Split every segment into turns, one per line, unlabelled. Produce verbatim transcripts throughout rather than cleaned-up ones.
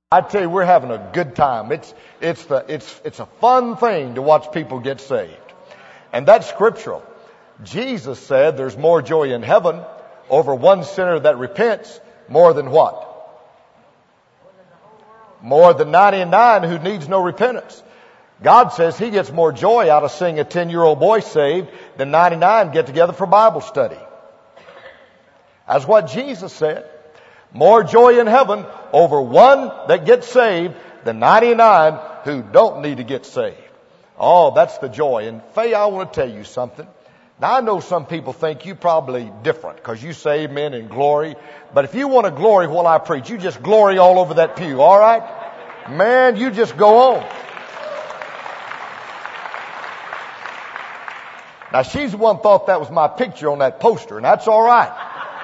I tell you, we're having a good time. It's, it's the, it's, it's a fun thing to watch people get saved. And that's scriptural. Jesus said there's more joy in heaven over one sinner that repents more than what? More than ninety-nine who needs no repentance. God says he gets more joy out of seeing a ten-year-old boy saved than ninety-nine get together for Bible study. That's what Jesus said. More joy in heaven over one that gets saved than ninety-nine who don't need to get saved. Oh, that's the joy. And Faye, I want to tell you something. Now, I know some people think you probably different because you save men in glory. But if you want to glory while I preach, you just glory all over that pew, all right? Man, you just go on. Now, she's the one thought that was my picture on that poster, and that's all right.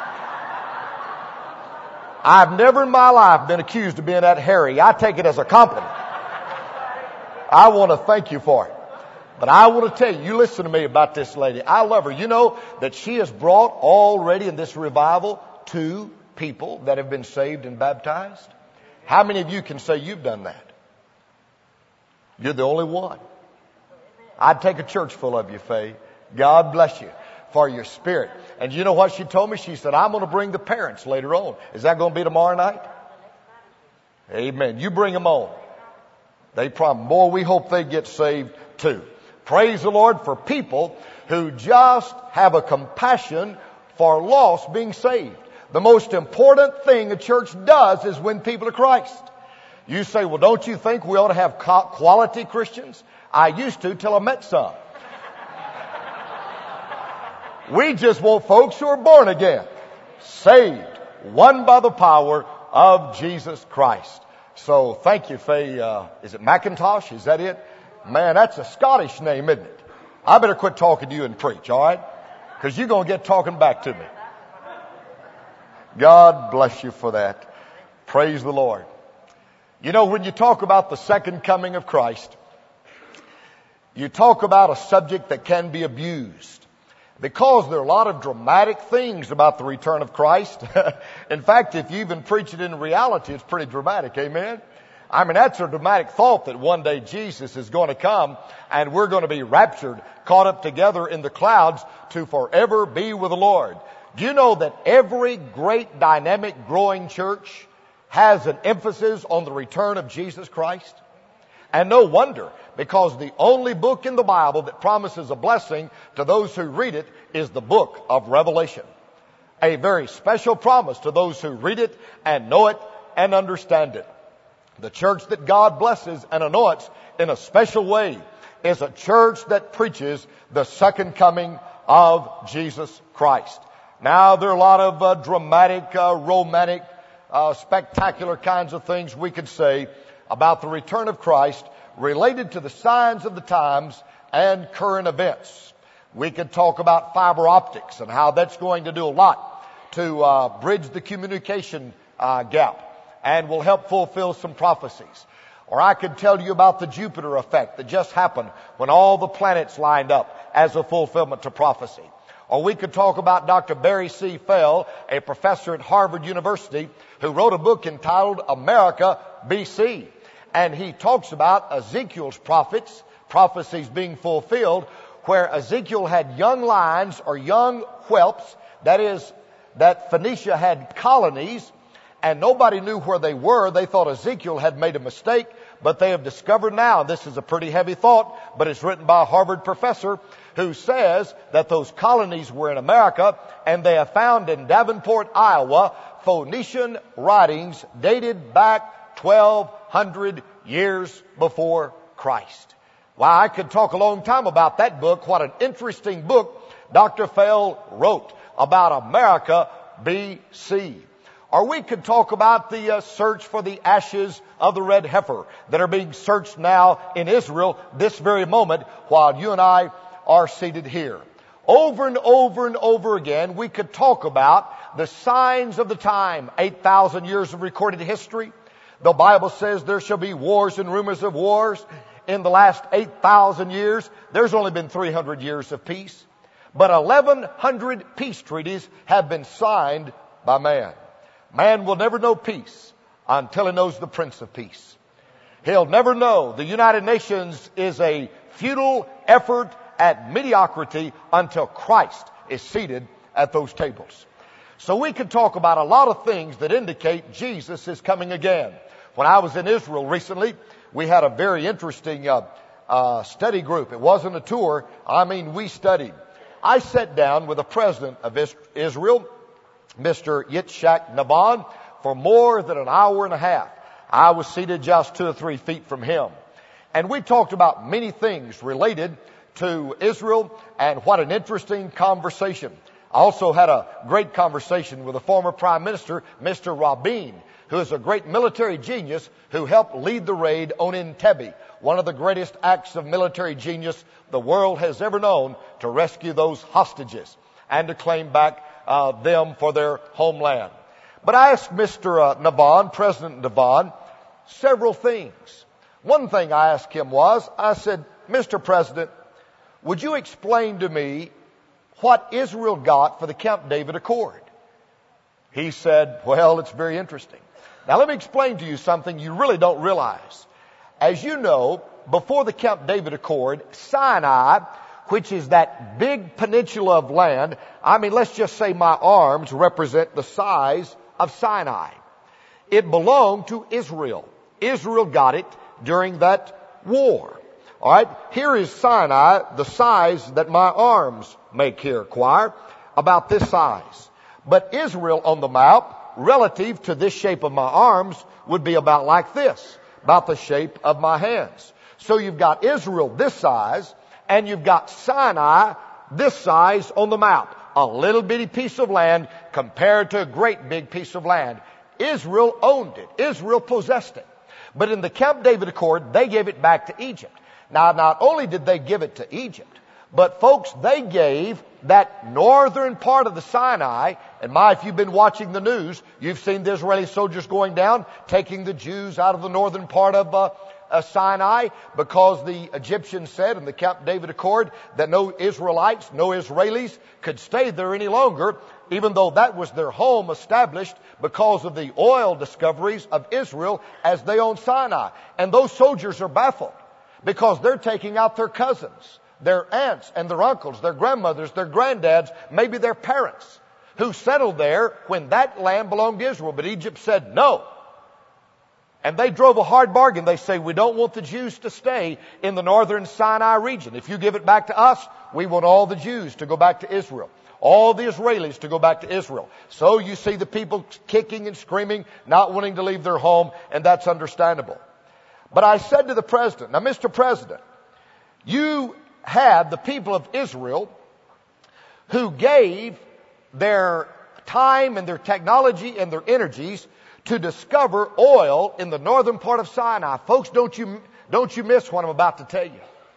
I've never in my life been accused of being that hairy. I take it as a compliment. I want to thank you for it. But I want to tell you, you listen to me about this lady. I love her. You know that she has brought already in this revival two people that have been saved and baptized? How many of you can say you've done that? You're the only one. I'd take a church full of you, Faye. God bless you for your spirit. And you know what she told me? She said, I'm going to bring the parents later on. Is that going to be tomorrow night? Amen. You bring them on. They promise. Boy, we hope they get saved too. Praise the Lord for people who just have a compassion for lost being saved. The most important thing a church does is win people to Christ. You say, well, don't you think we ought to have quality Christians? I used to till I met some. We just want folks who are born again, saved, won by the power of Jesus Christ. So thank you, Faye. Uh, is it McIntosh? Is that it? Man, that's a Scottish name, isn't it? I better quit talking to you and preach, all right? Because you're going to get talking back to me. God bless you for that. Praise the Lord. You know, when you talk about the second coming of Christ, you talk about a subject that can be abused. Because there are a lot of dramatic things about the return of Christ. In fact, if you even preach it in reality, it's pretty dramatic. Amen? I mean, that's a dramatic thought that one day Jesus is going to come and we're going to be raptured, caught up together in the clouds to forever be with the Lord. Do you know that every great, dynamic, growing church has an emphasis on the return of Jesus Christ? And no wonder, because the only book in the Bible that promises a blessing to those who read it is the book of Revelation. A very special promise to those who read it and know it and understand it. The church that God blesses and anoints in a special way is a church that preaches the second coming of Jesus Christ. Now, there are a lot of uh, dramatic, uh, romantic, uh, spectacular kinds of things we could say about the return of Christ related to the signs of the times and current events. We could talk about fiber optics and how that's going to do a lot to uh, bridge the communication uh, gap and will help fulfill some prophecies. Or I could tell you about the Jupiter effect that just happened when all the planets lined up as a fulfillment to prophecy. Or we could talk about Doctor Barry C. Fell, a professor at Harvard University, who wrote a book entitled America B C. And he talks about Ezekiel's prophets, prophecies being fulfilled, where Ezekiel had young lions or young whelps, that is, that Phoenicia had colonies, and nobody knew where they were. They thought Ezekiel had made a mistake, but they have discovered now, this is a pretty heavy thought, but it's written by a Harvard professor who says that those colonies were in America, and they have found in Davenport, Iowa, Phoenician writings dated back twelve hundred years before Christ. Wow, I could talk a long time about that book. What an interesting book Doctor Fell wrote about America B C. Or we could talk about the uh, search for the ashes of the red heifer that are being searched now in Israel this very moment while you and I are seated here. Over and over and over again, we could talk about the signs of the time, eight thousand years of recorded history. The Bible says there shall be wars and rumors of wars. In the last eight thousand years, there's only been three hundred years of peace. But eleven hundred peace treaties have been signed by man. Man will never know peace until he knows the Prince of Peace. He'll never know the United Nations is a futile effort at mediocrity until Christ is seated at those tables. So we could talk about a lot of things that indicate Jesus is coming again. When I was in Israel recently, we had a very interesting uh, uh, study group. It wasn't a tour. I mean, we studied. I sat down with the president of Israel, Mister Yitzhak Rabin, for more than an hour and a half. I was seated just two or three feet from him. And we talked about many things related to Israel, and what an interesting conversation. I also had a great conversation with the former Prime Minister, Mister Rabin, who is a great military genius who helped lead the raid on Entebbe, one of the greatest acts of military genius the world has ever known, to rescue those hostages and to claim back uh, them for their homeland. But I asked Mister Uh, Rabin, President Rabin, several things. One thing I asked him was, I said, Mister President, would you explain to me what Israel got for the Camp David Accord? He said, well, it's very interesting. Now let me explain to you something you really don't realize. As you know, before the Camp David Accord, Sinai, which is that big peninsula of land, I mean, let's just say my arms represent the size of Sinai. It belonged to Israel. Israel got it during that war. All right, here is Sinai, the size that my arms make here, choir, about this size. But Israel on the map, relative to this shape of my arms, would be about like this, about the shape of my hands. So you've got Israel this size, and you've got Sinai this size on the map. A little bitty piece of land compared to a great big piece of land. Israel owned it. Israel possessed it. But in the Camp David Accord, they gave it back to Egypt. Now, not only did they give it to Egypt, but folks, they gave that northern part of the Sinai, and my, if you've been watching the news, you've seen the Israeli soldiers going down, taking the Jews out of the northern part of uh, uh, Sinai, because the Egyptians said in the Camp David Accord that no Israelites, no Israelis could stay there any longer, even though that was their home established because of the oil discoveries of Israel as they owned Sinai. And those soldiers are baffled because they're taking out their cousins, their aunts and their uncles, their grandmothers, their granddads, maybe their parents, who settled there when that land belonged to Israel. But Egypt said no. And they drove a hard bargain. They say, we don't want the Jews to stay in the northern Sinai region. If you give it back to us, we want all the Jews to go back to Israel. All the Israelis to go back to Israel. So you see the people kicking and screaming, not wanting to leave their home, and that's understandable. But I said to the president, now, Mister President, you had the people of Israel who gave their time and their technology and their energies to discover oil in the northern part of Sinai. Folks, don't you, don't you miss what I'm about to tell you.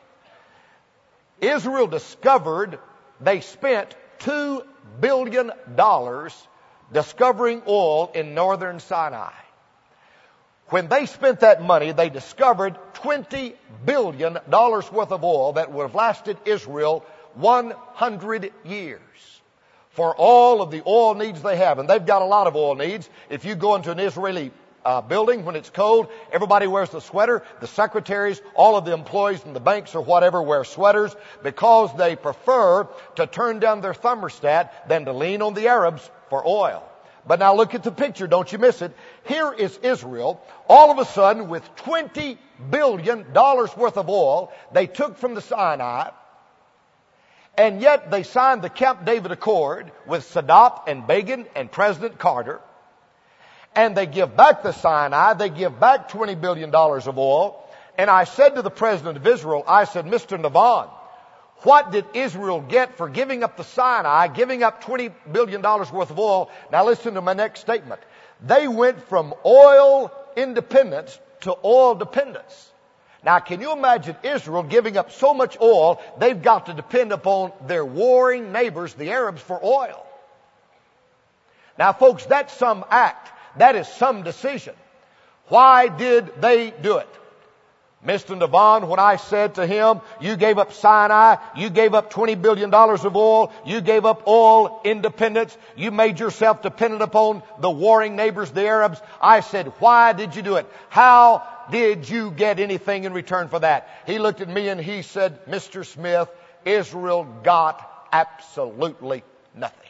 Israel discovered, they spent two billion dollars discovering oil in northern Sinai. When they spent that money, they discovered twenty billion dollars worth of oil that would have lasted Israel one hundred years. For all of the oil needs they have. And they've got a lot of oil needs. If you go into an Israeli uh, building when it's cold, everybody wears the sweater. The secretaries, all of the employees in the banks or whatever wear sweaters because they prefer to turn down their thermostat than to lean on the Arabs for oil. But now look at the picture. Don't you miss it. Here is Israel, all of a sudden with twenty billion dollars worth of oil they took from the Sinai. And yet they signed the Camp David Accord with Sadat and Begin and President Carter. And they give back the Sinai. They give back twenty billion dollars of oil. And I said to the President of Israel, I said, Mister Rabin, what did Israel get for giving up the Sinai, giving up twenty billion dollars worth of oil? Now listen to my next statement. They went from oil independence to oil dependence. Now, can you imagine Israel giving up so much oil, they've got to depend upon their warring neighbors, the Arabs, for oil. Now, folks, that's some act. That is some decision. Why did they do it? Mister Devon, when I said to him, you gave up Sinai, you gave up twenty billion dollars of oil, you gave up oil independence, you made yourself dependent upon the warring neighbors, the Arabs. I said, why did you do it? How did you get anything in return for that? He looked at me and he said, Mister Smith, Israel got absolutely nothing.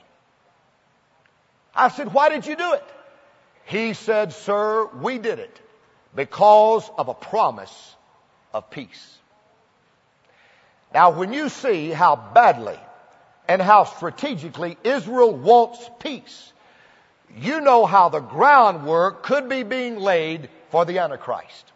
I said, why did you do it? He said, sir, we did it because of a promise of peace. Now, when you see how badly and how strategically Israel wants peace, you know how the groundwork could be being laid for the Antichrist,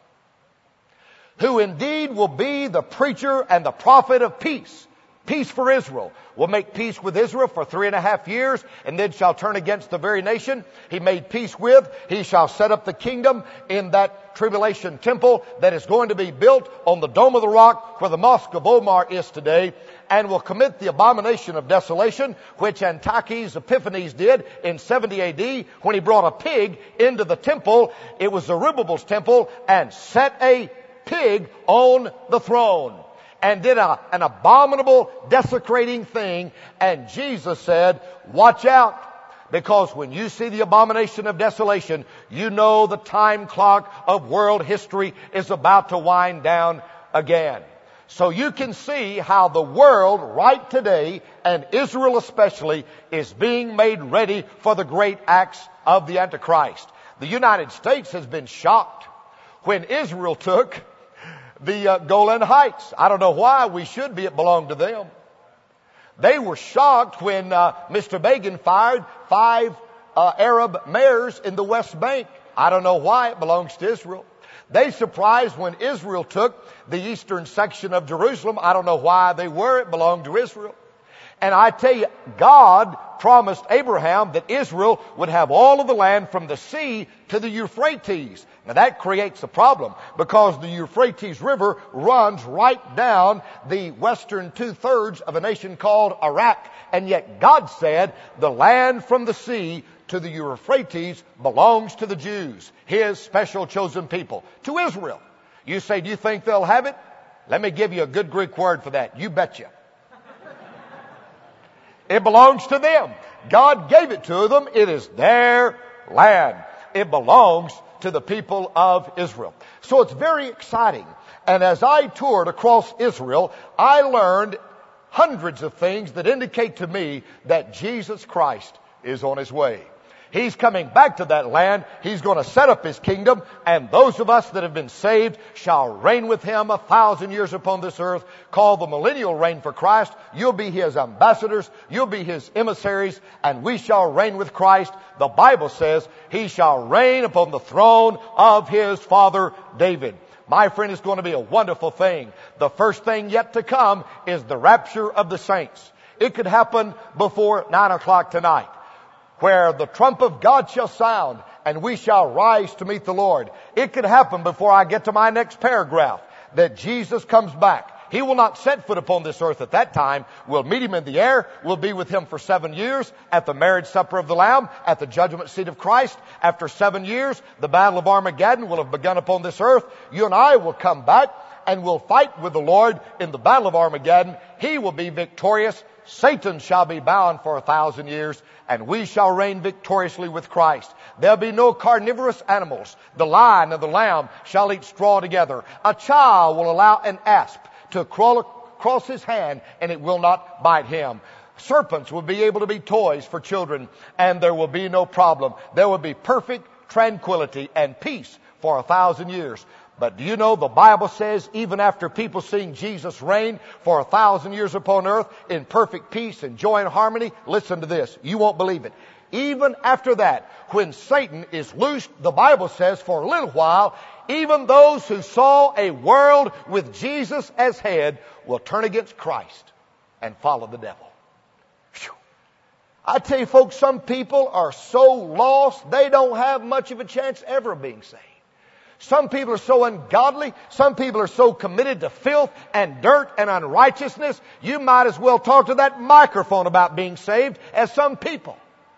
who indeed will be the preacher and the prophet of peace. Peace for Israel. Will make peace with Israel for three and a half years, and then shall turn against the very nation he made peace with. He shall set up the kingdom in that tribulation temple that is going to be built on the Dome of the Rock where the Mosque of Omar is today, and will commit the abomination of desolation, which Antiochus Epiphanes did in seventy A D when he brought a pig into the temple. It was Zerubbabel's temple, and set a pig on the throne, and did a, an abominable, desecrating thing. And Jesus said, watch out, because when you see the abomination of desolation, you know the time clock of world history is about to wind down again. So you can see how the world right today, and Israel especially, is being made ready for the great acts of the Antichrist. The United States has been shocked when Israel took the uh, Golan Heights. I don't know why. We should be. It belonged to them. They were shocked when uh, Mister Begin fired five uh, Arab mayors in the West Bank. I don't know why. It belongs to Israel. They surprised when Israel took the eastern section of Jerusalem. I don't know why they were. It belonged to Israel. And I tell you, God promised Abraham that Israel would have all of the land from the sea to the Euphrates. Now that creates a problem, because the Euphrates River runs right down the western two-thirds of a nation called Iraq. And yet God said the land from the sea to the Euphrates belongs to the Jews, His special chosen people, to Israel. You say, do you think they'll have it? Let me give you a good Greek word for that. You betcha. It belongs to them. God gave it to them. It is their land. It belongs to the people of Israel. So it's very exciting. And as I toured across Israel, I learned hundreds of things that indicate to me that Jesus Christ is on His way. He's coming back to that land. He's going to set up His kingdom, and those of us that have been saved shall reign with Him a thousand years upon this earth, called the millennial reign for Christ. You'll be His ambassadors. You'll be His emissaries, and we shall reign with Christ. The Bible says He shall reign upon the throne of His father David. My friend, it's going to be a wonderful thing. The first thing yet to come is the rapture of the saints. It could happen before nine o'clock tonight, where the trump of God shall sound, and we shall rise to meet the Lord. It could happen before I get to my next paragraph, that Jesus comes back. He will not set foot upon this earth at that time. We'll meet Him in the air. We'll be with Him for seven years at the marriage supper of the Lamb, at the judgment seat of Christ. After seven years, the battle of Armageddon will have begun upon this earth. You and I will come back, and we'll fight with the Lord in the battle of Armageddon. He will be victorious. Satan shall be bound for a thousand years, and we shall reign victoriously with Christ. There'll be no carnivorous animals. The lion and the lamb shall eat straw together. A child will allow an asp to crawl across his hand, and it will not bite him. Serpents will be able to be toys for children, and there will be no problem. There will be perfect tranquility and peace for a thousand years. But do you know the Bible says even after people seeing Jesus reign for a thousand years upon earth in perfect peace and joy and harmony, listen to this, you won't believe it. Even after that, when Satan is loosed, the Bible says for a little while, even those who saw a world with Jesus as head will turn against Christ and follow the devil. Whew. I tell you folks, some people are so lost, they don't have much of a chance ever of being saved. Some people are so ungodly. Some people are so committed to filth and dirt and unrighteousness. You might as well talk to that microphone about being saved as some people.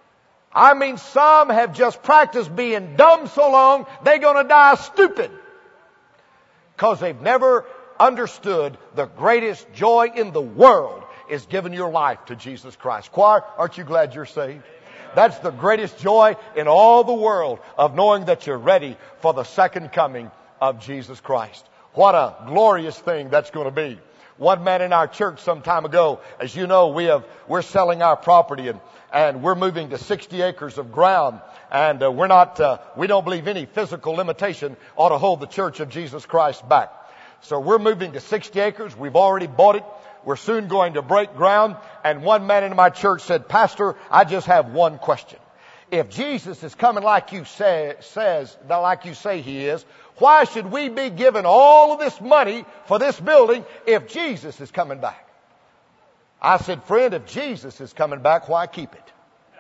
I mean, some have just practiced being dumb so long, they're going to die stupid. because they've never understood the greatest joy in the world is giving your life to Jesus Christ. Choir, aren't you glad you're saved? That's the greatest joy in all the world, of knowing that you're ready for the second coming of Jesus Christ. What a glorious thing that's going to be. One man in our church some time ago, as you know, we have, we're selling our property and, and we're moving to sixty acres of ground. And uh, we're not, uh, we don't believe any physical limitation ought to hold the Church of Jesus Christ back. So we're moving to sixty acres. We've already bought it. We're soon going to break ground. And one man in my church said, Pastor, I just have one question. If Jesus is coming like you say, says, like you say he is, why should we be giving all of this money for this building if Jesus is coming back? I said, friend, if Jesus is coming back, why keep it?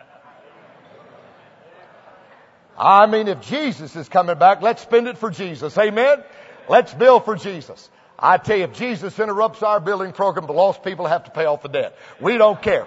I mean, if Jesus is coming back, let's spend it for Jesus. Amen? Let's build for Jesus. I tell you, if Jesus interrupts our building program, the lost people have to pay off the debt. We don't care.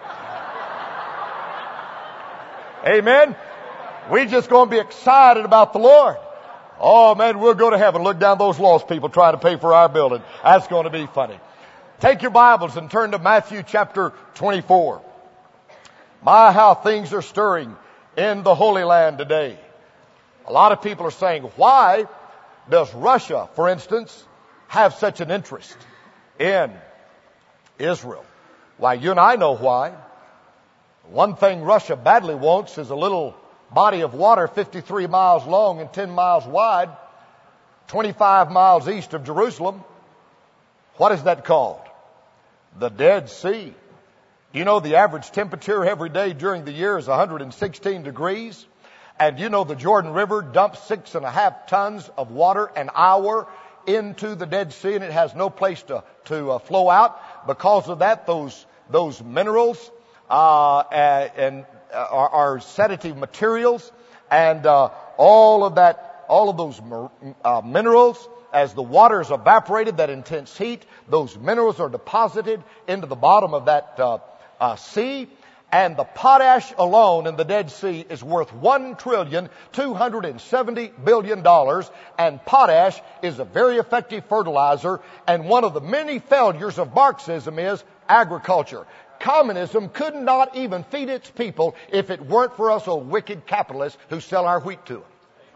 Amen? We're just going to be excited about the Lord. Oh, man, we'll go to heaven. Look down those lost people trying to pay for our building. That's going to be funny. Take your Bibles and turn to Matthew chapter twenty-four. My, how things are stirring in the Holy Land today. A lot of people are saying, why does Russia, for instance, have such an interest in Israel? Why, you and I know why. One thing Russia badly wants is a little body of water fifty-three miles long and ten miles wide, twenty-five miles east of Jerusalem. What is that called? The Dead Sea. You know the average temperature every day during the year is one hundred sixteen degrees. And you know the Jordan River dumps six and a half tons of water an hour into the Dead Sea, and it has no place to, to uh, flow out. Because of that, those, those minerals, uh, and, uh, are, are sedative materials, and, uh, all of that, all of those, uh, minerals, as the water is evaporated, that intense heat, those minerals are deposited into the bottom of that, uh, uh, sea. And the potash alone in the Dead Sea is worth one trillion two hundred seventy billion dollars. And potash is a very effective fertilizer. And one of the many failures of Marxism is agriculture. Communism could not even feed its people if it weren't for us old wicked capitalists who sell our wheat to them.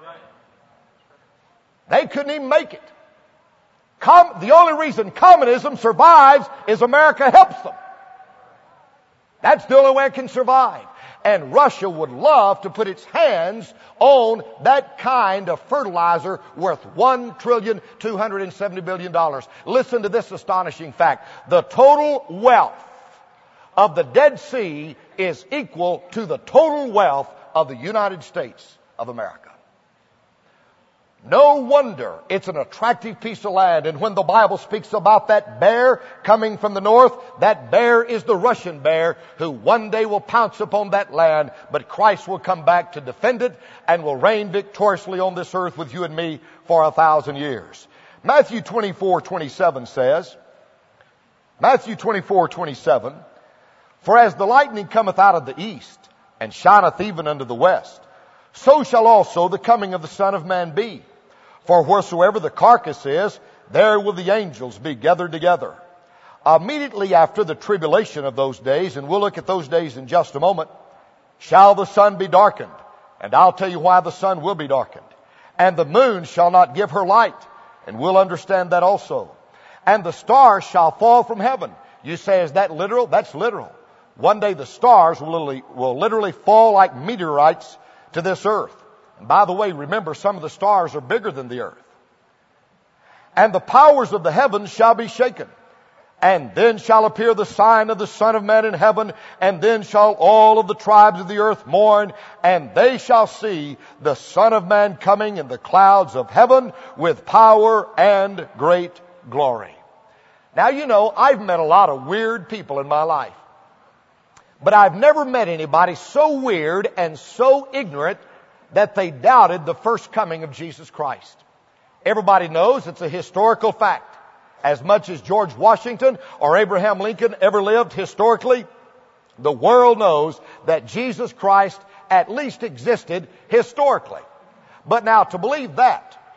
They couldn't even make it. Com- the only reason communism survives is America helps them. That's the only way it can survive. And Russia would love to put its hands on that kind of fertilizer worth one trillion two hundred seventy billion dollars. Listen to this astonishing fact. The total wealth of the Dead Sea is equal to the total wealth of the United States of America. No wonder it's an attractive piece of land. And when the Bible speaks about that bear coming from the north, that bear is the Russian bear who one day will pounce upon that land. But Christ will come back to defend it and will reign victoriously on this earth with you and me for a thousand years. Matthew twenty-four twenty-seven says, Matthew twenty-four twenty-seven, for as the lightning cometh out of the east and shineth even unto the west, so shall also the coming of the Son of Man be. For wheresoever the carcass is, there will the angels be gathered together. Immediately after the tribulation of those days, and we'll look at those days in just a moment, shall the sun be darkened. And I'll tell you why the sun will be darkened. And the moon shall not give her light. And we'll understand that also. And the stars shall fall from heaven. You say, is that literal? That's literal. One day the stars will literally, will literally fall like meteorites to this earth. And by the way, remember, some of the stars are bigger than the earth. And the powers of the heavens shall be shaken. And then shall appear the sign of the Son of Man in heaven. And then shall all of the tribes of the earth mourn. And they shall see the Son of Man coming in the clouds of heaven with power and great glory. Now, you know, I've met a lot of weird people in my life. But I've never met anybody so weird and so ignorant that they doubted the first coming of Jesus Christ. Everybody knows it's a historical fact. As much as George Washington or Abraham Lincoln ever lived historically, the world knows that Jesus Christ at least existed historically. But now, to believe that,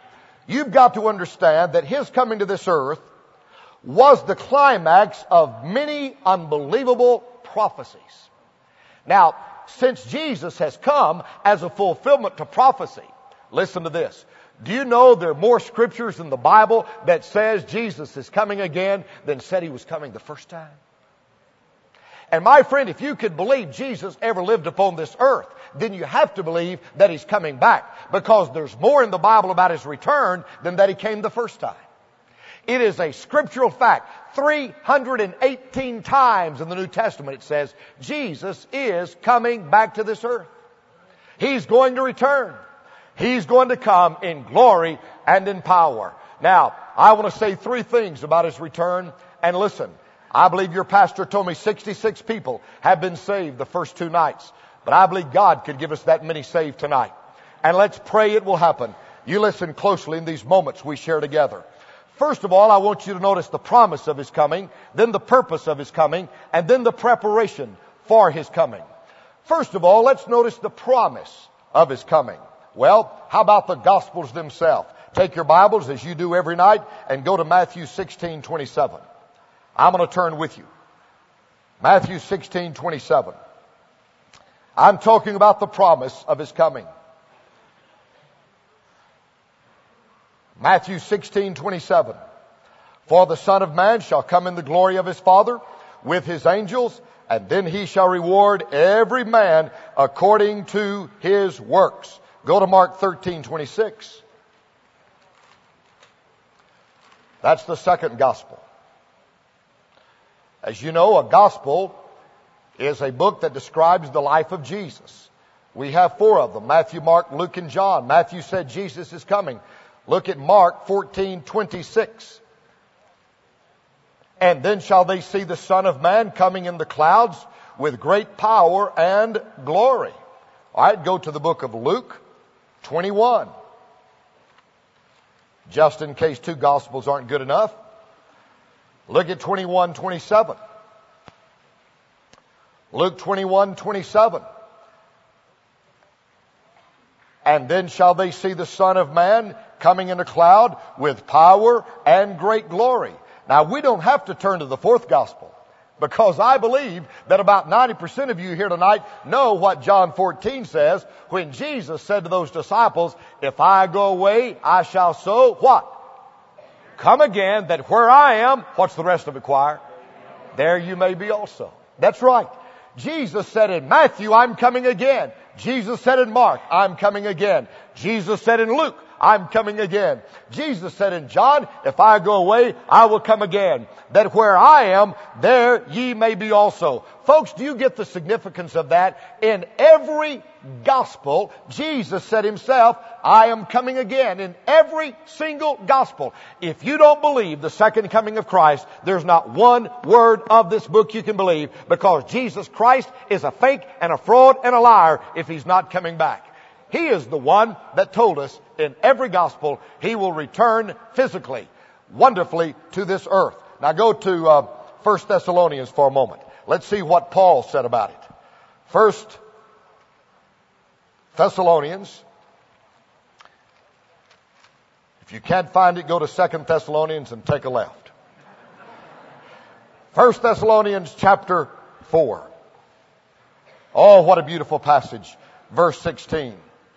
You've got to understand that His coming to this earth was the climax of many unbelievable prophecies. Now, since Jesus has come as a fulfillment to prophecy, listen to this. Do you know there are more scriptures in the Bible that says Jesus is coming again than said He was coming the first time? And my friend, if you could believe Jesus ever lived upon this earth, then you have to believe that He's coming back, because there's more in the Bible about His return than that He came the first time. It is a scriptural fact. three hundred eighteen times in the New Testament it says Jesus is coming back to this earth. He's going to return. He's going to come in glory and in power. Now, I want to say three things about His return. And listen, I believe your pastor told me sixty-six people have been saved the first two nights. But I believe God could give us that many saved tonight. And let's pray it will happen. You listen closely in these moments we share together. First of all, I want you to notice the promise of His coming, then the purpose of His coming, and then the preparation for His coming. First of all, let's notice the promise of His coming. Well, how about the Gospels themselves? Take your Bibles, as you do every night, and go to Matthew sixteen twenty-seven. I'm going to turn with you. Matthew sixteen twenty-seven. I'm talking about the promise of His coming. Matthew sixteen twenty-seven. For the Son of Man shall come in the glory of His Father with His angels, and then He shall reward every man according to his works. Go to Mark thirteen twenty-six. That's the second gospel. As you know, a gospel is a book that describes the life of Jesus. We have four of them: Matthew, Mark, Luke, and John. Matthew said Jesus is coming. Look at Mark fourteen twenty-six. And then shall they see the Son of Man coming in the clouds with great power and glory. All right, go to the book of Luke twenty-one. Just in case two gospels aren't good enough, look at twenty-one twenty-seven. Luke twenty-one twenty-seven. And then shall they see the Son of Man coming in a cloud with power and great glory. Now, we don't have to turn to the fourth gospel, because I believe that about ninety percent of you here tonight know what John fourteen says, when Jesus said to those disciples, if I go away, I shall so what? Come again, that where I am, what's the rest of the choir? There you may be also. That's right. Jesus said in Matthew, I'm coming again. Jesus said in Mark, I'm coming again. Jesus said in Luke, I'm coming again. Jesus said in John, if I go away, I will come again, that where I am, there ye may be also. Folks, do you get the significance of that? In every gospel, Jesus said Himself, I am coming again. In every single gospel. If you don't believe the second coming of Christ, there's not one word of this book you can believe, because Jesus Christ is a fake and a fraud and a liar if He's not coming back. He is the one that told us in every gospel He will return physically, wonderfully to this earth. Now go to uh, First Thessalonians for a moment. Let's see what Paul said about it. First Thessalonians. If you can't find it, go to Second Thessalonians and take a left. First Thessalonians chapter four. Oh, what a beautiful passage. Verse sixteen.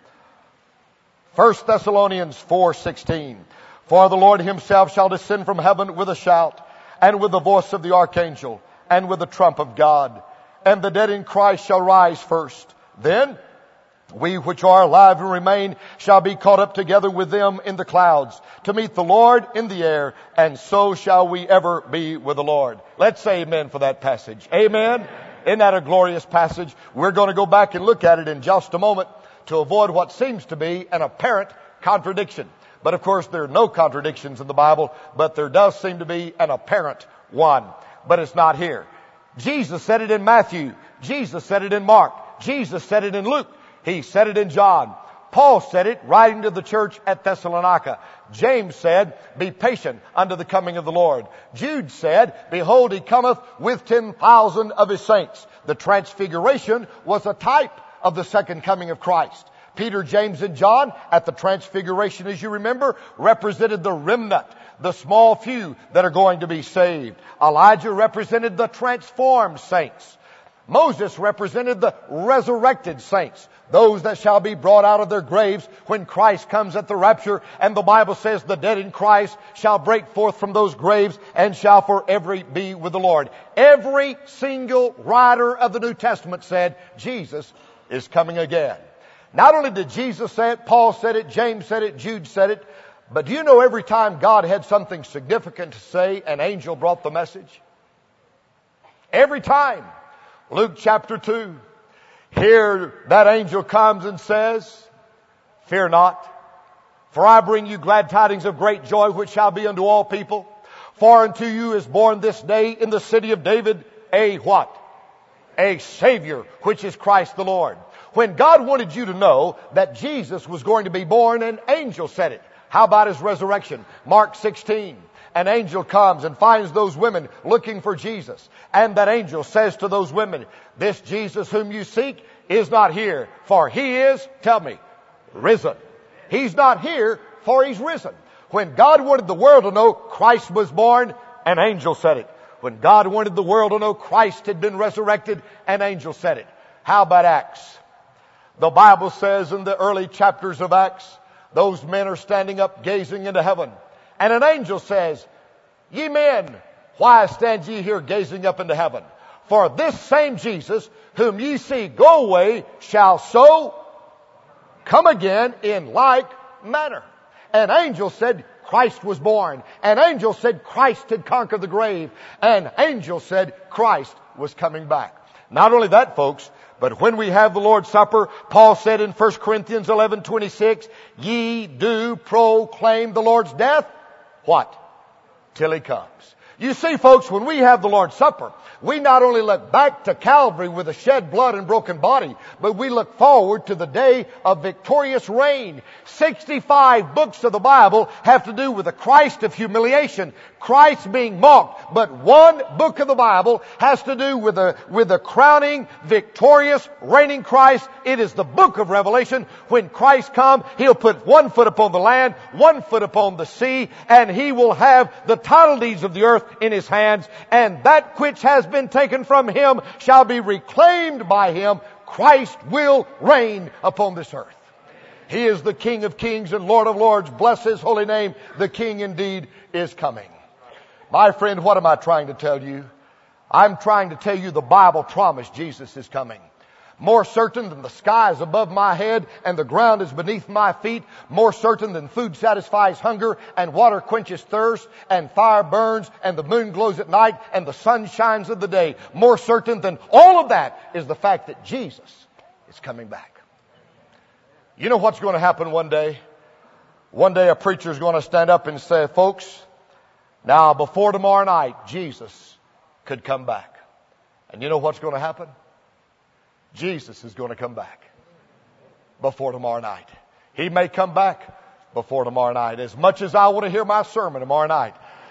First Thessalonians four sixteen. For the Lord Himself shall descend from heaven with a shout, and with the voice of the archangel, and with the trump of God. And the dead in Christ shall rise first. Then we which are alive and remain shall be caught up together with them in the clouds, to meet the Lord in the air, and so shall we ever be with the Lord. Let's say amen for that passage. Amen. Isn't that a glorious passage? We're going to go back and look at it in just a moment, to avoid what seems to be an apparent contradiction. But of course, there are no contradictions in the Bible, but there does seem to be an apparent one. But it's not here. Jesus said it in Matthew. Jesus said it in Mark. Jesus said it in Luke. He said it in John. Paul said it writing to the church at Thessalonica. James said, be patient unto the coming of the Lord. Jude said, behold, He cometh with ten thousand of His saints. The transfiguration was a type of the second coming of Christ. Peter, James, and John at the Transfiguration, as you remember, represented the remnant, the small few that are going to be saved. Elijah represented the transformed saints. Moses represented the resurrected saints, those that shall be brought out of their graves when Christ comes at the rapture. And the Bible says the dead in Christ shall break forth from those graves and shall forever be with the Lord. Every single writer of the New Testament said Jesus is coming again. Not only did Jesus say it, Paul said it, James said it, Jude said it, but do you know every time God had something significant to say, an angel brought the message? Every time. Luke chapter two. Here that angel comes and says, "Fear not, for I bring you glad tidings of great joy, which shall be unto all people. For unto you is born this day in the city of David a" what? "A Savior, which is Christ the Lord." When God wanted you to know that Jesus was going to be born, an angel said it. How about His resurrection? Mark sixteen. An angel comes and finds those women looking for Jesus. And that angel says to those women, "This Jesus whom you seek is not here, for He is," tell me, "risen." He's not here, for He's risen. When God wanted the world to know Christ was born, an angel said it. When God wanted the world to know Christ had been resurrected, an angel said it. How about Acts? The Bible says in the early chapters of Acts, those men are standing up gazing into heaven. And an angel says, "Ye men, why stand ye here gazing up into heaven? For this same Jesus, whom ye see go away, shall so come again in like manner." An angel said Christ was born. An angel said Christ had conquered the grave. An angel said Christ was coming back. Not only that, folks, but when we have the Lord's Supper, Paul said in First Corinthians eleven twenty-six, "Ye do proclaim the Lord's death," what? "Till He comes." You see, folks, when we have the Lord's Supper, we not only look back to Calvary with a shed blood and broken body, but we look forward to the day of victorious reign. sixty-five books of the Bible have to do with the Christ of humiliation, Christ being mocked. But one book of the Bible has to do with the, with the crowning, victorious, reigning Christ. It is the book of Revelation. When Christ comes, He'll put one foot upon the land, one foot upon the sea, and He will have the title deeds of the earth in His hands, and that which has been taken from Him shall be reclaimed by Him. Christ will reign upon this earth. He is the King of kings and Lord of lords. Bless His holy name. The King indeed is coming. My friend, what am I trying to tell you? I'm trying to tell you the Bible promised Jesus is coming. More certain than the sky is above my head and the ground is beneath my feet. More certain than food satisfies hunger and water quenches thirst and fire burns and the moon glows at night and the sun shines in the day. More certain than all of that is the fact that Jesus is coming back. You know what's going to happen one day? One day a preacher is going to stand up and say, "Folks, now before tomorrow night, Jesus could come back." And you know what's going to happen? Jesus is going to come back before tomorrow night. He may come back before tomorrow night. As much as I want to hear my sermon tomorrow night,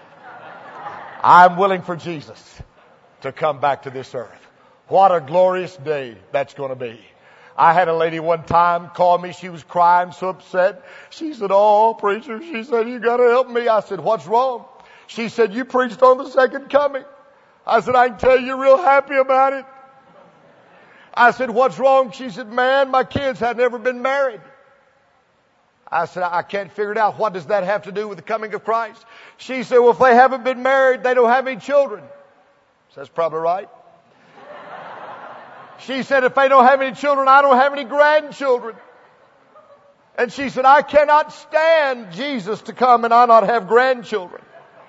I'm willing for Jesus to come back to this earth. What a glorious day that's going to be. I had a lady one time call me. She was crying, so upset. She said, "Oh, preacher," she said, "you got to help me." I said, "What's wrong?" She said, "You preached on the second coming." I said, "I can tell you're real happy about it." I said, "What's wrong?" She said, "Man, my kids had never been married." I said, "I can't figure it out. What does that have to do with the coming of Christ?" She said, "Well, if they haven't been married, they don't have any children." So that's probably right. She said, "If they don't have any children, I don't have any grandchildren." And she said, "I cannot stand Jesus to come and I not have grandchildren."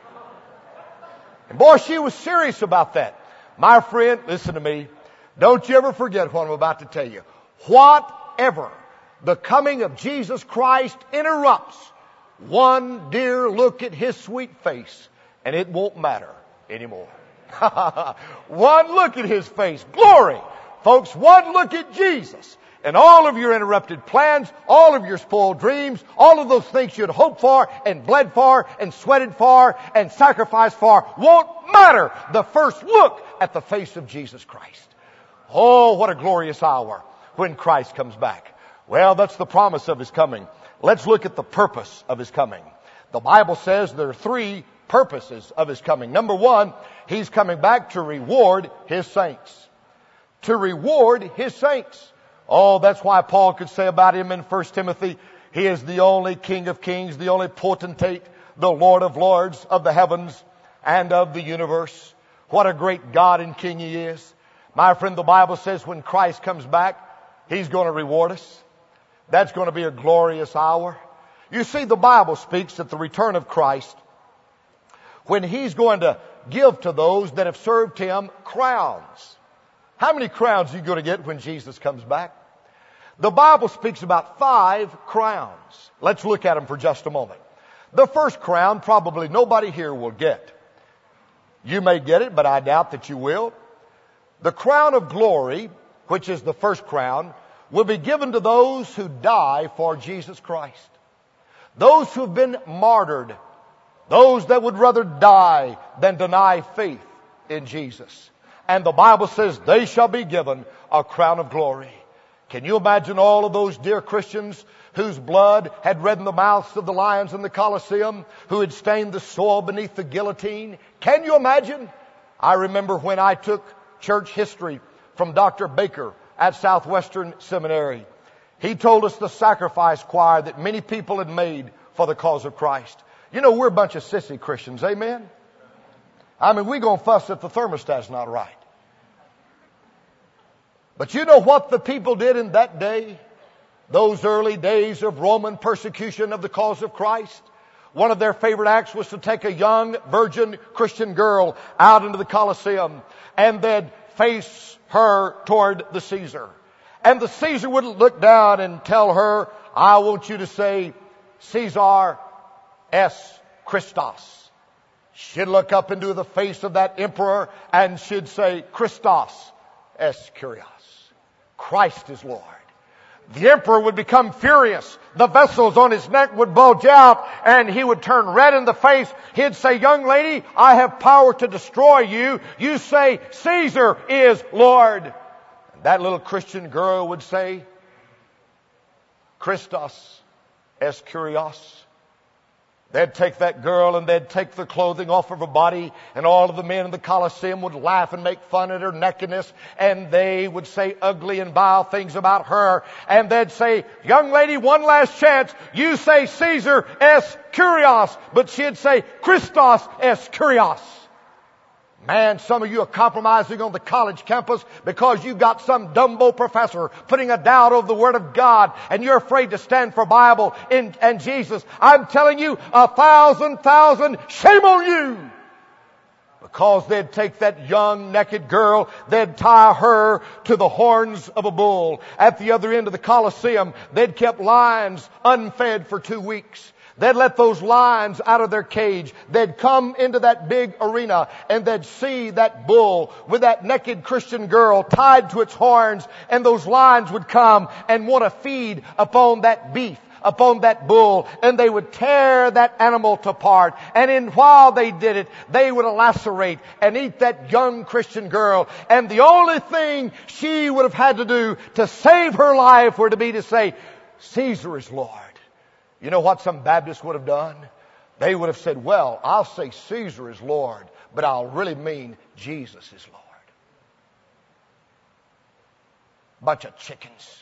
And boy, she was serious about that. My friend, listen to me. Don't you ever forget what I'm about to tell you. Whatever the coming of Jesus Christ interrupts, one dear look at His sweet face, and it won't matter anymore. One look at His face. Glory. Folks, one look at Jesus, and all of your interrupted plans, all of your spoiled dreams, all of those things you'd hoped for and bled for and sweated for and sacrificed for won't matter the first look at the face of Jesus Christ. Oh, what a glorious hour when Christ comes back. Well, that's the promise of His coming. Let's look at the purpose of His coming. The Bible says there are three purposes of His coming. Number one, He's coming back to reward His saints. To reward His saints. Oh, that's why Paul could say about Him in First Timothy, He is the only King of kings, the only potentate, the Lord of lords of the heavens and of the universe. What a great God and King He is. My friend, the Bible says when Christ comes back, He's going to reward us. That's going to be a glorious hour. You see, the Bible speaks at the return of Christ when He's going to give to those that have served Him crowns. How many crowns are you going to get when Jesus comes back? The Bible speaks about five crowns. Let's look at them for just a moment. The first crown probably nobody here will get. You may get it, but I doubt that you will. The crown of glory, which is the first crown, will be given to those who die for Jesus Christ. Those who have been martyred. Those that would rather die than deny faith in Jesus. And the Bible says they shall be given a crown of glory. Can you imagine all of those dear Christians whose blood had reddened the mouths of the lions in the Colosseum, who had stained the soil beneath the guillotine? Can you imagine? I remember when I took church history from Doctor Baker at Southwestern Seminary. He told us the sacrifice choir that many people had made for the cause of Christ. You know, we're a bunch of sissy Christians, amen? I mean, we're going to fuss if the thermostat's not right. But you know what the people did in that day? Those early days of Roman persecution of the cause of Christ. One of their favorite acts was to take a young virgin Christian girl out into the Colosseum and they'd face her toward the Caesar. And the Caesar would look down and tell her, I want you to say, Caesar es Christos. She'd look up into the face of that emperor and she'd say, Christos es Kyrios. Christ is Lord. The emperor would become furious. The vessels on his neck would bulge out and he would turn red in the face. He'd say, young lady, I have power to destroy you. You say, Caesar is Lord. And that little Christian girl would say, Christos es Kyrios. They'd take that girl and they'd take the clothing off of her body, and all of the men in the Colosseum would laugh and make fun at her nakedness, and they would say ugly and vile things about her. And they'd say, young lady, one last chance. You say Caesar es Kyrios, but she'd say Christos es Kyrios. Man, some of you are compromising on the college campus because you've got some Dumbo professor putting a doubt over the Word of God and you're afraid to stand for Bible in, and Jesus. I'm telling you, a thousand, thousand, shame on you! Because they'd take that young naked girl, they'd tie her to the horns of a bull. At the other end of the Colosseum, they'd kept lions unfed for two weeks. They'd let those lions out of their cage. They'd come into that big arena and they'd see that bull with that naked Christian girl tied to its horns, and those lions would come and want to feed upon that beef, upon that bull, and they would tear that animal apart. And in while they did it, they would lacerate and eat that young Christian girl. And the only thing she would have had to do to save her life were to be to say, Caesar is Lord. You know what some Baptists would have done? They would have said, well, I'll say Caesar is Lord, but I'll really mean Jesus is Lord. Bunch of chickens.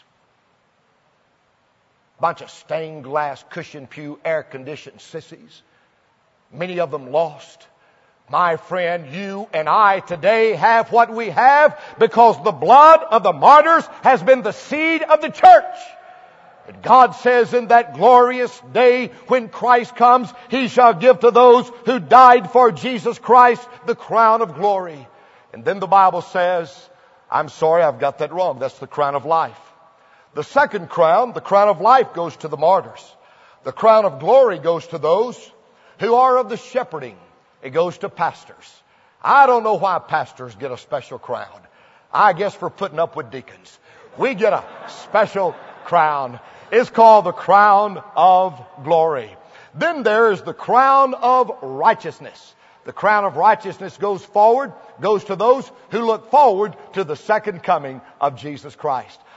Bunch of stained glass, cushion pew, air-conditioned sissies. Many of them lost. My friend, you and I today have what we have because the blood of the martyrs has been the seed of the church. But God says in that glorious day when Christ comes, He shall give to those who died for Jesus Christ the crown of glory. And then the Bible says, I'm sorry, I've got that wrong. That's the crown of life. The second crown, the crown of life, goes to the martyrs. The crown of glory goes to those who are of the shepherding. It goes to pastors. I don't know why pastors get a special crown. I guess for putting up with deacons. We get a special crown. It's called the crown of glory. Then there is the crown of righteousness. The crown of righteousness goes forward, goes to those who look forward to the second coming of Jesus Christ.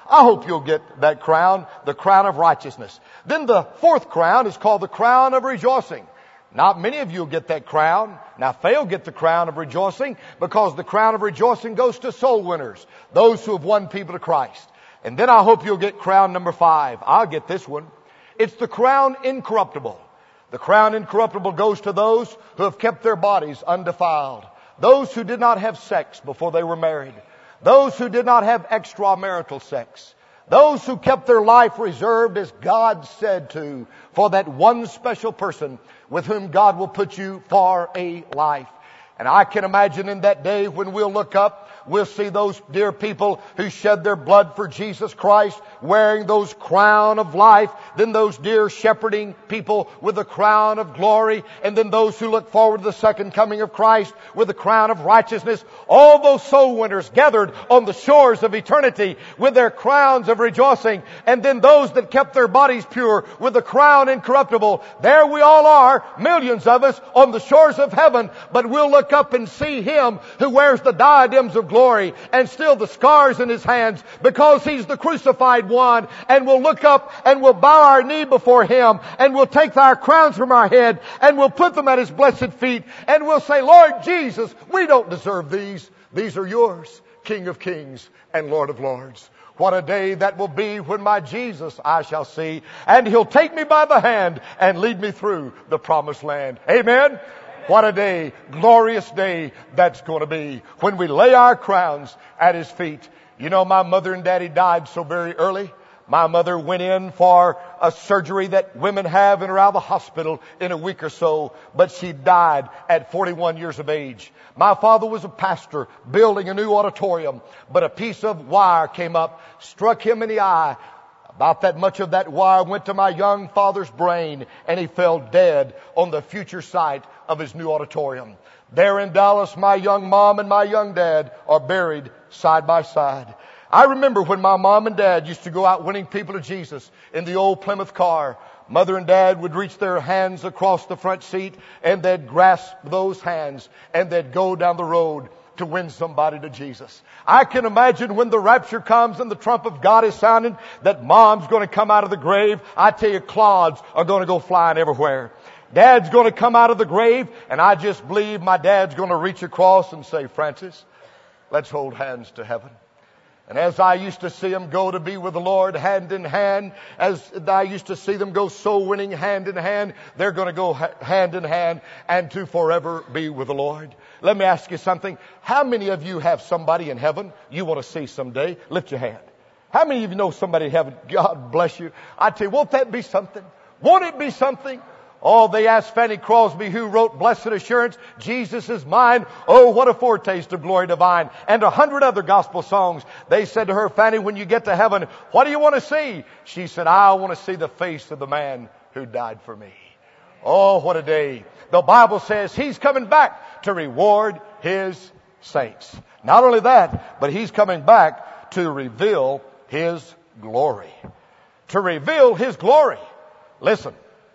I hope you'll get that crown, the crown of righteousness. Then the fourth crown is called the crown of rejoicing. Not many of you will get that crown. Now, Faye will get the crown of rejoicing because the crown of rejoicing goes to soul winners, those who have won people to Christ. And then I hope you'll get crown number five. I'll get this one. It's the crown incorruptible. The crown incorruptible goes to those who have kept their bodies undefiled, those who did not have sex before they were married, those who did not have extramarital sex, those who kept their life reserved as God said to, for that one special person with whom God will put you for a life. And I can imagine in that day when we'll look up, we'll see those dear people who shed their blood for Jesus Christ wearing those crown of life, then those dear shepherding people with the crown of glory, and then those who look forward to the second coming of Christ with the crown of righteousness. All those soul winners gathered on the shores of eternity with their crowns of rejoicing, and then those that kept their bodies pure with the crown incorruptible. There we all are, millions of us on the shores of heaven, but we'll look up and see Him who wears the diadems of glory and still the scars in His hands because He's the crucified one. And we'll look up and we'll bow our knee before Him and we'll take our crowns from our head and we'll put them at His blessed feet and we'll say, Lord Jesus, we don't deserve these. These are yours, King of kings and Lord of lords. What a day that will be when my Jesus I shall see, and He'll take me by the hand and lead me through the promised land. Amen. What a day, glorious day that's going to be when we lay our crowns at His feet. You know, my mother and daddy died so very early. My mother went in for a surgery that women have in or out of the hospital in a week or so, but she died at forty-one years of age. My father was a pastor building a new auditorium, but a piece of wire came up, struck him in the eye. About that much of that wire went to my young father's brain, and he fell dead on the future site of his new auditorium. There in Dallas, my young mom and my young dad are buried side by side. I remember when my mom and dad used to go out winning people to Jesus in the old Plymouth car. Mother and dad would reach their hands across the front seat, and they'd grasp those hands, and they'd go down the road to win somebody to Jesus. I can imagine when the rapture comes and the trump of God is sounding, that mom's going to come out of the grave. I tell you, clods are going to go flying everywhere. Dad's going to come out of the grave, and I just believe my dad's going to reach across and say, Francis, let's hold hands to heaven. And as I used to see them go to be with the Lord hand in hand, as I used to see them go soul winning hand in hand, they're going to go hand in hand and to forever be with the Lord. Let me ask you something. How many of you have somebody in heaven you want to see someday? Lift your hand. How many of you know somebody in heaven? God bless you. I tell you, won't that be something? Won't it be something? Oh, they asked Fanny Crosby, who wrote Blessed Assurance, Jesus is mine. Oh, what a foretaste of glory divine. And a hundred other gospel songs. They said to her, Fanny, when you get to heaven, what do you want to see? She said, I want to see the face of the man who died for me. Oh, what a day. The Bible says He's coming back to reward His saints. Not only that, but He's coming back to reveal His glory. To reveal His glory. Listen.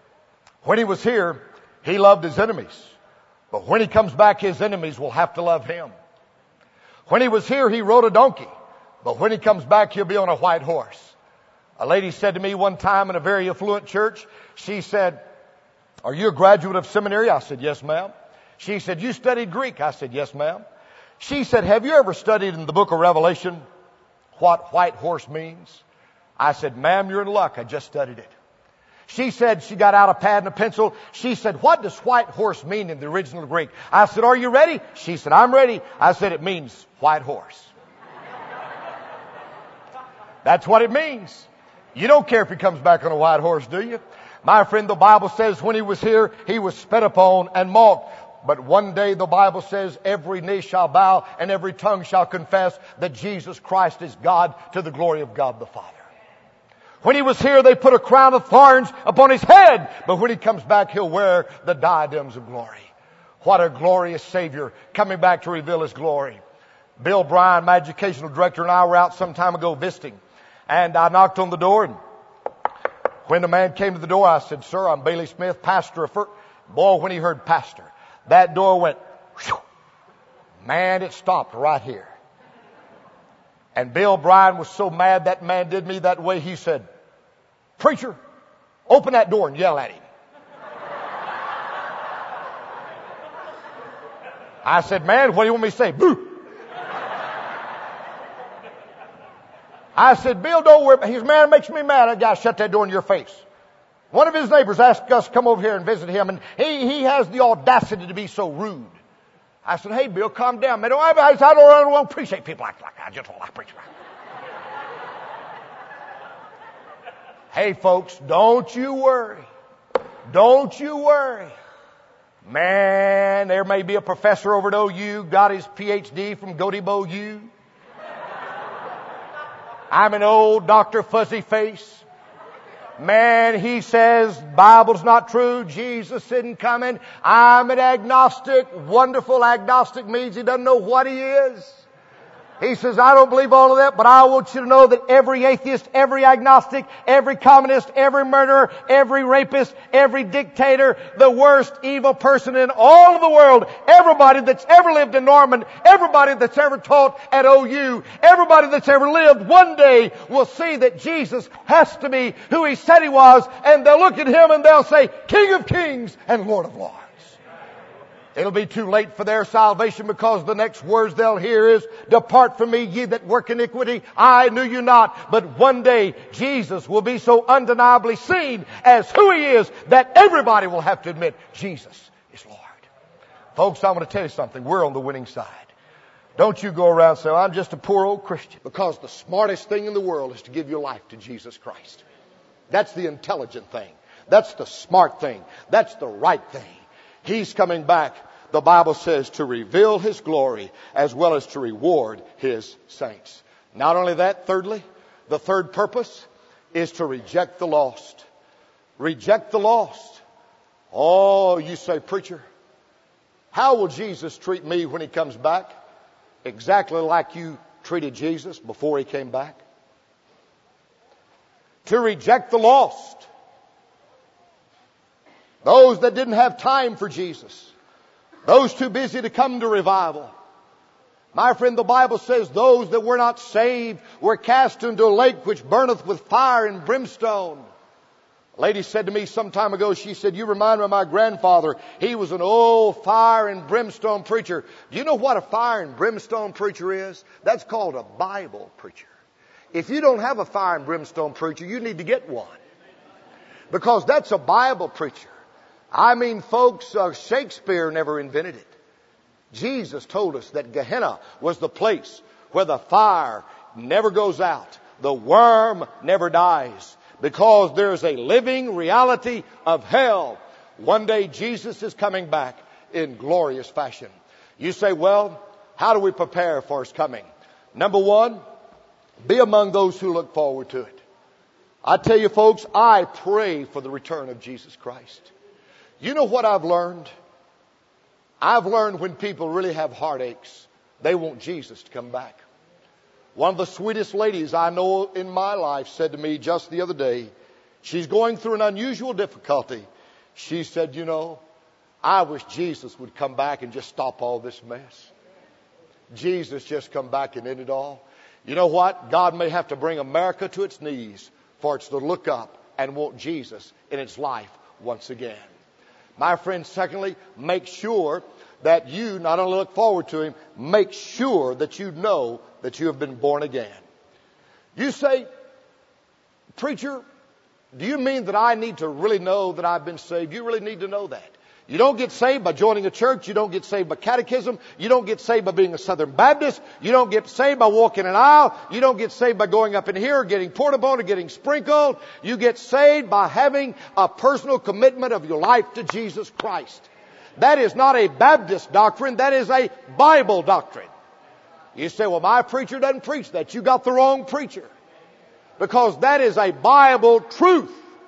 When He was here, He loved His enemies. But when He comes back, His enemies will have to love Him. When He was here, He rode a donkey. But when He comes back, He'll be on a white horse. A lady said to me one time in a very affluent church, she said, are you a graduate of seminary? I said, yes, ma'am. She said, you studied Greek? I said, yes, ma'am. She said, have you ever studied in the book of Revelation what white horse means? I said, ma'am, you're in luck. I just studied it. She said, she got out a pad and a pencil. She said, what does white horse mean in the original Greek? I said, are you ready? She said, I'm ready. I said, it means white horse. That's what it means. You don't care if He comes back on a white horse, do you? My friend, the Bible says when He was here, He was spat upon and mocked. But one day the Bible says every knee shall bow and every tongue shall confess that Jesus Christ is God, to the glory of God the Father. When He was here, they put a crown of thorns upon His head. But when He comes back, He'll wear the diadems of glory. What a glorious Savior coming back to reveal His glory. Bill Bryan, my educational director, and I were out some time ago visiting. And I knocked on the door. And when the man came to the door, I said, sir, I'm Bailey Smith, pastor of First. Boy, when he heard pastor, that door went, whew. Man, it stopped right here. And Bill Bryan was so mad that man did me that way, he said, "Preacher, open that door and yell at him." I said, "Man, what do you want me to say?" Boo! I said, "Bill, don't worry. His man makes me mad. That guy shut that door in your face." One of his neighbors asked us to come over here and visit him, and he, he has the audacity to be so rude. I said, "Hey, Bill, calm down, man. I, I, I, don't, I don't appreciate people like, like that. I just don't like preaching. Hey, folks, don't you worry. Don't you worry. Man, there may be a professor over at O U, got his P H D from Godibo U. I'm an old Doctor Fuzzy Face. Man, he says Bible's not true. Jesus isn't coming. I'm an agnostic. Wonderful agnostic means he doesn't know what he is. He says, I don't believe all of that, but I want you to know that every atheist, every agnostic, every communist, every murderer, every rapist, every dictator, the worst evil person in all of the world, everybody that's ever lived in Norman, everybody that's ever taught at O U, everybody that's ever lived, one day will see that Jesus has to be who he said he was, and they'll look at him and they'll say, King of Kings and Lord of Lords. It'll be too late for their salvation, because the next words they'll hear is, depart from me, ye that work iniquity. I knew you not. But one day, Jesus will be so undeniably seen as who he is that everybody will have to admit Jesus is Lord. Folks, I'm going to tell you something. We're on the winning side. Don't you go around saying, I'm just a poor old Christian. Because the smartest thing in the world is to give your life to Jesus Christ. That's the intelligent thing. That's the smart thing. That's the right thing. He's coming back, the Bible says, to reveal his glory as well as to reward his saints. Not only that, thirdly, the third purpose is to reject the lost. Reject the lost. Oh, you say, preacher, how will Jesus treat me when he comes back? Exactly like you treated Jesus before he came back. To reject the lost. Those that didn't have time for Jesus. Those too busy to come to revival. My friend, the Bible says those that were not saved were cast into a lake which burneth with fire and brimstone. A lady said to me some time ago, she said, you remind me of my grandfather. He was an old fire and brimstone preacher. Do you know what a fire and brimstone preacher is? That's called a Bible preacher. If you don't have a fire and brimstone preacher, you need to get one. Because that's a Bible preacher. I mean, folks, uh, Shakespeare never invented it. Jesus told us that Gehenna was the place where the fire never goes out. The worm never dies. Because there's a living reality of hell. One day Jesus is coming back in glorious fashion. You say, well, how do we prepare for his coming? Number one, be among those who look forward to it. I tell you, folks, I pray for the return of Jesus Christ. You know what I've learned? I've learned when people really have heartaches, they want Jesus to come back. One of the sweetest ladies I know in my life said to me just the other day, she's going through an unusual difficulty. She said, you know, I wish Jesus would come back and just stop all this mess. Jesus just come back and end it all. You know what? God may have to bring America to its knees for it to look up and want Jesus in its life once again. My friend, secondly, make sure that you not only look forward to him, make sure that you know that you have been born again. You say, preacher, do you mean that I need to really know that I've been saved? You really need to know that. You don't get saved by joining a church. You don't get saved by catechism. You don't get saved by being a Southern Baptist. You don't get saved by walking an aisle. You don't get saved by going up in here or getting poured upon or getting sprinkled. You get saved by having a personal commitment of your life to Jesus Christ. That is not a Baptist doctrine. That is a Bible doctrine. You say, well, my preacher doesn't preach that. You got the wrong preacher. Because that is a Bible truth.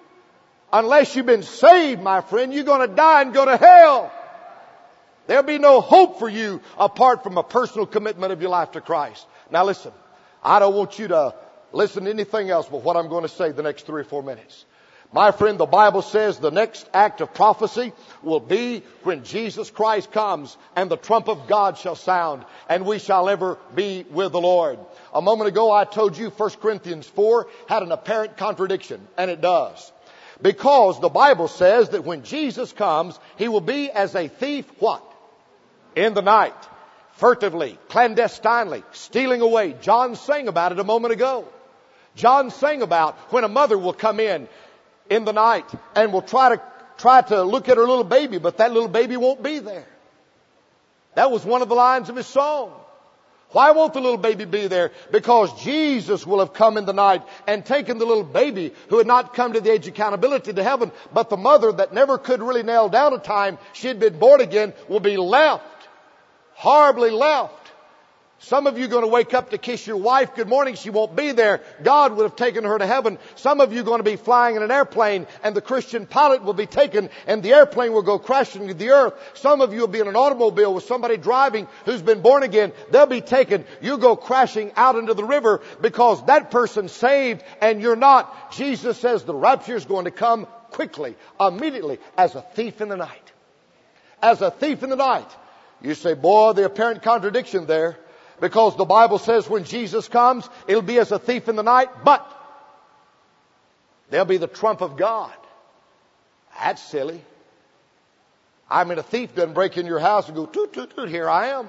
Unless you've been saved, my friend, you're going to die and go to hell. There'll be no hope for you apart from a personal commitment of your life to Christ. Now listen, I don't want you to listen to anything else but what I'm going to say the next three or four minutes. My friend, the Bible says the next act of prophecy will be when Jesus Christ comes and the trump of God shall sound and we shall ever be with the Lord. A moment ago I told you First Corinthians four had an apparent contradiction, and it does. Because the Bible says that when Jesus comes, He will be as a thief, what? In the night. Furtively, clandestinely, stealing away. John sang about it a moment ago. John sang about when a mother will come in in the night and will try to try to look at her little baby, but that little baby won't be there. That was one of the lines of his song. Why won't the little baby be there? Because Jesus will have come in the night and taken the little baby who had not come to the age of accountability to heaven, but the mother that never could really nail down a time she had been born again will be left, horribly left. Some of you are going to wake up to kiss your wife good morning. She won't be there. God would have taken her to heaven. Some of you are going to be flying in an airplane and the Christian pilot will be taken and the airplane will go crashing to the earth. Some of you will be in an automobile with somebody driving who's been born again. They'll be taken. You go crashing out into the river because that person's saved and you're not. Jesus says the rapture is going to come quickly, immediately, as a thief in the night. As a thief in the night. You say, boy, the apparent contradiction there. Because the Bible says when Jesus comes, it'll be as a thief in the night, but there'll be the trump of God. That's silly. I mean, a thief doesn't break in your house and go, toot, toot, toot, here I am.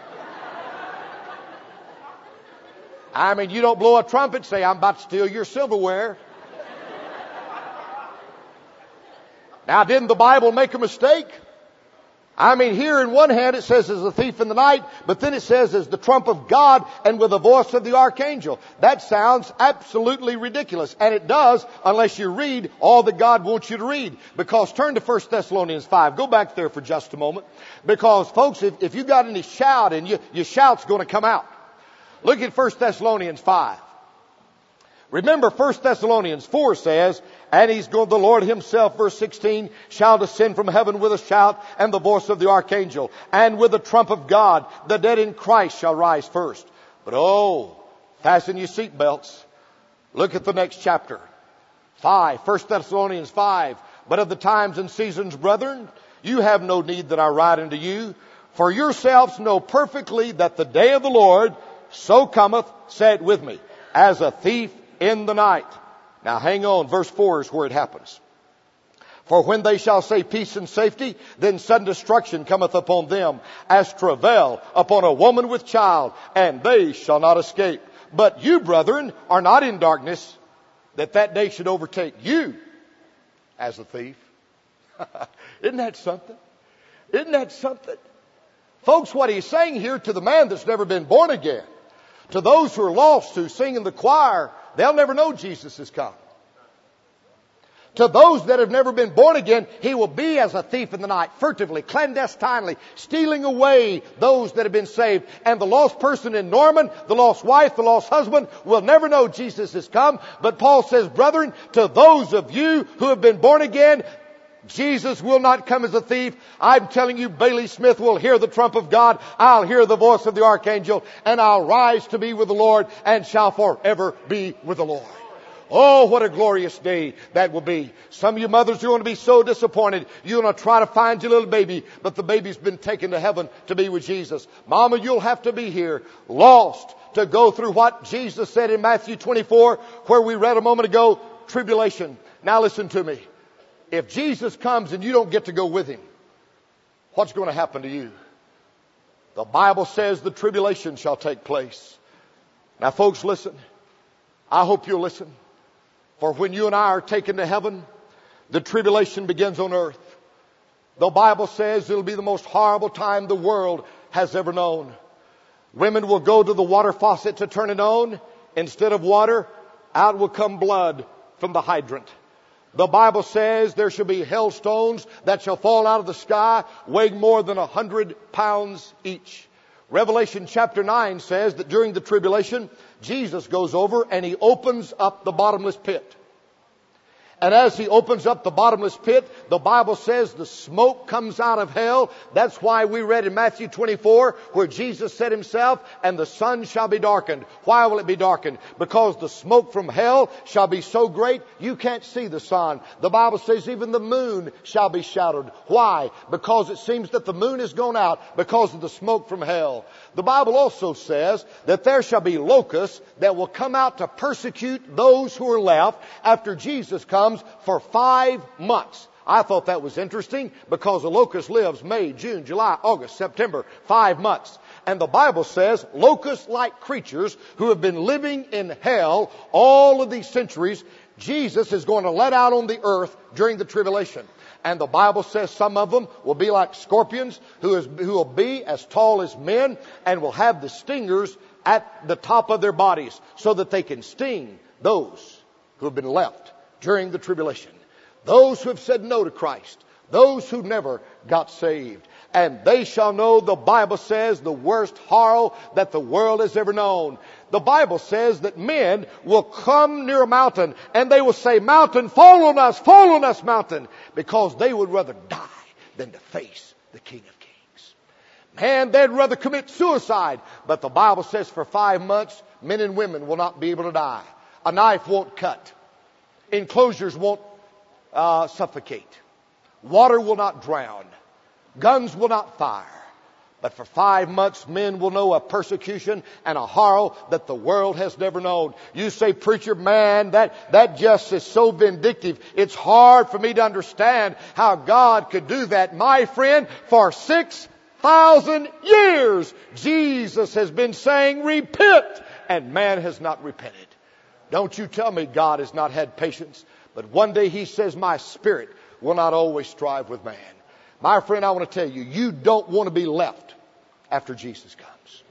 I mean, you don't blow a trumpet and say, I'm about to steal your silverware. Now, didn't the Bible make a mistake? I mean, here in one hand it says as a thief in the night, but then it says as the trump of God and with the voice of the archangel. That sounds absolutely ridiculous. And it does unless you read all that God wants you to read. Because turn to First Thessalonians five. Go back there for just a moment. Because folks, if, if you got any shout in you, your shout's going to come out. Look at First Thessalonians five. Remember, First Thessalonians four says, and he's going, the Lord himself, verse sixteen, shall descend from heaven with a shout and the voice of the archangel, and with the trump of God, the dead in Christ shall rise first. But oh, fasten your seatbelts. Look at the next chapter. Five, First Thessalonians five. But of the times and seasons, brethren, you have no need that I write unto you, for yourselves know perfectly that the day of the Lord so cometh, say it with me, as a thief in the night. Now hang on, verse four is where it happens. For when they shall say peace and safety, then sudden destruction cometh upon them, as travail upon a woman with child, and they shall not escape. But you, brethren, are not in darkness, that that day should overtake you as a thief. Isn't that something? Isn't that something? Folks, what he's saying here to the man that's never been born again, to those who are lost, who sing in the choir, they'll never know Jesus has come. To those that have never been born again, He will be as a thief in the night, furtively, clandestinely, stealing away those that have been saved. And the lost person in Norman, the lost wife, the lost husband, will never know Jesus has come. But Paul says, brethren, to those of you who have been born again, Jesus will not come as a thief. I'm telling you, Bailey Smith will hear the trump of God. I'll hear the voice of the archangel, and I'll rise to be with the Lord and shall forever be with the Lord. Oh, what a glorious day that will be. Some of you mothers are going to be so disappointed. You're going to try to find your little baby, but the baby's been taken to heaven to be with Jesus. Mama, you'll have to be here, lost, to go through what Jesus said in Matthew twenty-four, where we read a moment ago, tribulation. Now listen to me. If Jesus comes and you don't get to go with Him, what's going to happen to you? The Bible says the tribulation shall take place. Now folks, listen. I hope you'll listen. For when you and I are taken to heaven, the tribulation begins on earth. The Bible says it'll be the most horrible time the world has ever known. Women will go to the water faucet to turn it on. Instead of water, out will come blood from the hydrant. The Bible says there shall be hailstones that shall fall out of the sky, weighing more than a hundred pounds each. Revelation chapter nine says that during the tribulation, Jesus goes over and He opens up the bottomless pit. And as he opens up the bottomless pit, the Bible says the smoke comes out of hell. That's why we read in Matthew twenty-four where Jesus said himself, and the sun shall be darkened. Why will it be darkened? Because the smoke from hell shall be so great you can't see the sun. The Bible says even the moon shall be shadowed. Why? Because it seems that the moon has gone out because of the smoke from hell. The Bible also says that there shall be locusts that will come out to persecute those who are left after Jesus comes for five months. I thought that was interesting because a locust lives May, June, July, August, September, five months. And the Bible says locust-like creatures who have been living in hell all of these centuries, Jesus is going to let out on the earth during the tribulation. And the Bible says some of them will be like scorpions who, is, who will be as tall as men and will have the stingers at the top of their bodies so that they can sting those who have been left during the tribulation. Those who have said no to Christ. Those who never got saved. And they shall know, the Bible says, the worst horror that the world has ever known. The Bible says that men will come near a mountain and they will say, mountain, fall on us, fall on us, mountain. Because they would rather die than to face the King of Kings. Man, they'd rather commit suicide. But the Bible says for five months, men and women will not be able to die. A knife won't cut. Enclosures won't uh, suffocate. Water will not drown. Guns will not fire. But for five months, men will know a persecution and a horror that the world has never known. You say, preacher, man, that, that just is so vindictive. It's hard for me to understand how God could do that. My friend, for six thousand years, Jesus has been saying, repent, and man has not repented. Don't you tell me God has not had patience. But one day he says, my spirit will not always strive with man. My friend, I want to tell you, you don't want to be left after Jesus comes.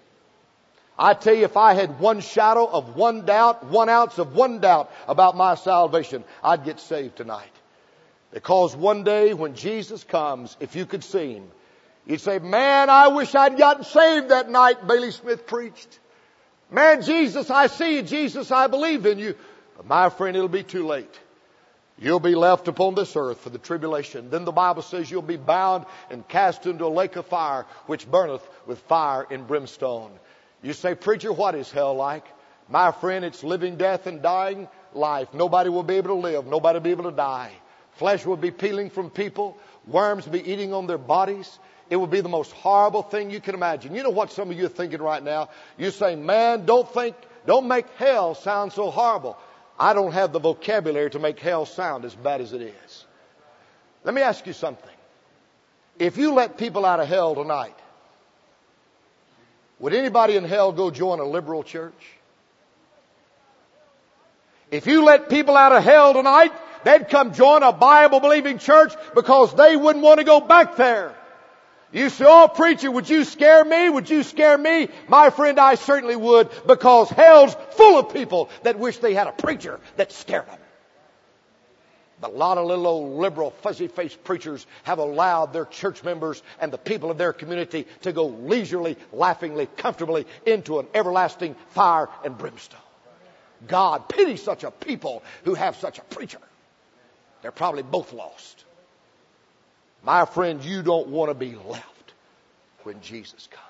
I tell you, if I had one shadow of one doubt, one ounce of one doubt about my salvation, I'd get saved tonight. Because one day when Jesus comes, if you could see him, you'd say, man, I wish I'd gotten saved that night Bailey Smith preached. Man, Jesus, I see you. Jesus, I believe in you. But my friend, it'll be too late. You'll be left upon this earth for the tribulation. Then the Bible says you'll be bound and cast into a lake of fire, which burneth with fire and brimstone. You say, preacher, what is hell like? My friend, it's living death and dying life. Nobody will be able to live. Nobody will be able to die. Flesh will be peeling from people. Worms will be eating on their bodies. It will be the most horrible thing you can imagine. You know what some of you are thinking right now? You're saying, man, don't think, don't make hell sound so horrible. I don't have the vocabulary to make hell sound as bad as it is. Let me ask you something. If you let people out of hell tonight, would anybody in hell go join a liberal church? If you let people out of hell tonight, they'd come join a Bible-believing church because they wouldn't want to go back there. You say, oh, preacher, would you scare me? Would you scare me? My friend, I certainly would, because hell's full of people that wish they had a preacher that scared them. But a lot of little old liberal, fuzzy-faced preachers have allowed their church members and the people of their community to go leisurely, laughingly, comfortably into an everlasting fire and brimstone. God, pity such a people who have such a preacher. They're probably both lost. My friend, you don't want to be left when Jesus comes.